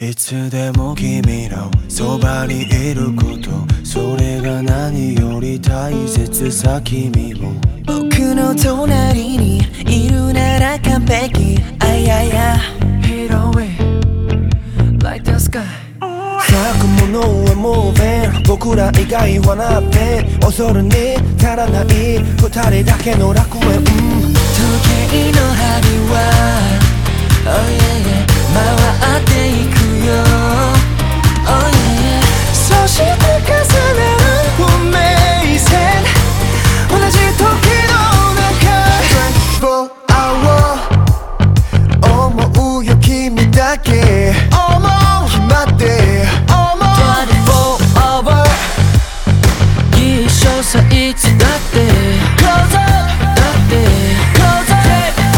いつでも君のそばにいること、それが何より大切さ。君も僕の隣にいるなら完璧。I hit away like the sky。 咲くものはもうベン、僕ら以外はなって恐るに足らない二人だけの楽園。時計の針は Oh yeah yeah 回っていくよ Oh yeah yeah そして重ねる運命線、同じ時の中 24 hour 思うよ君だけ、思う決まって 24 hour 一緒さいつだって Close up だって Close up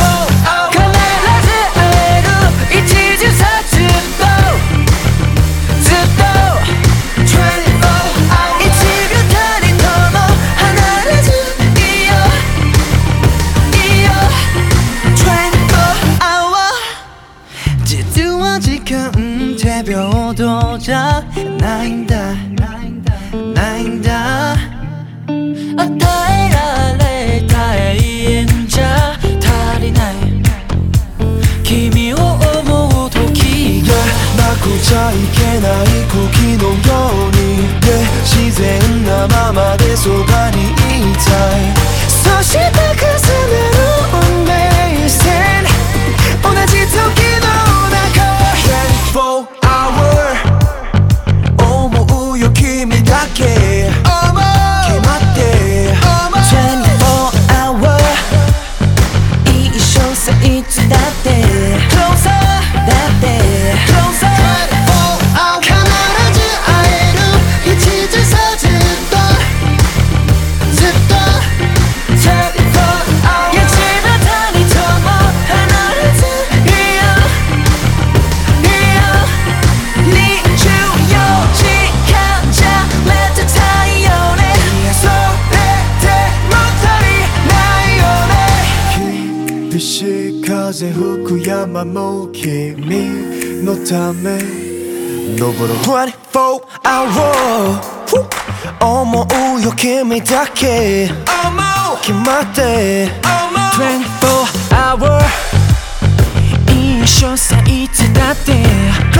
手平等じゃないんだ、ないんだ。与えられた永遠じゃ足りない。君を思う時がなくちゃいけない時のように、自然なままでそばにいたい。 そして重ねる運命線、同じ時の中 24 hour 思うよ君だけ、決まって 24 hour 一緒さいつだって Closer だって Closer 必ず会える一途さ、ずっとずっと24 hour いつまたにとも離れずいよいよ24時間じゃめてたいよね、それでも足りないよね。 厳しい風吹く山も君のため登る24 hour 思うよ君だけ、決まって 24 hour 一緒さいつだって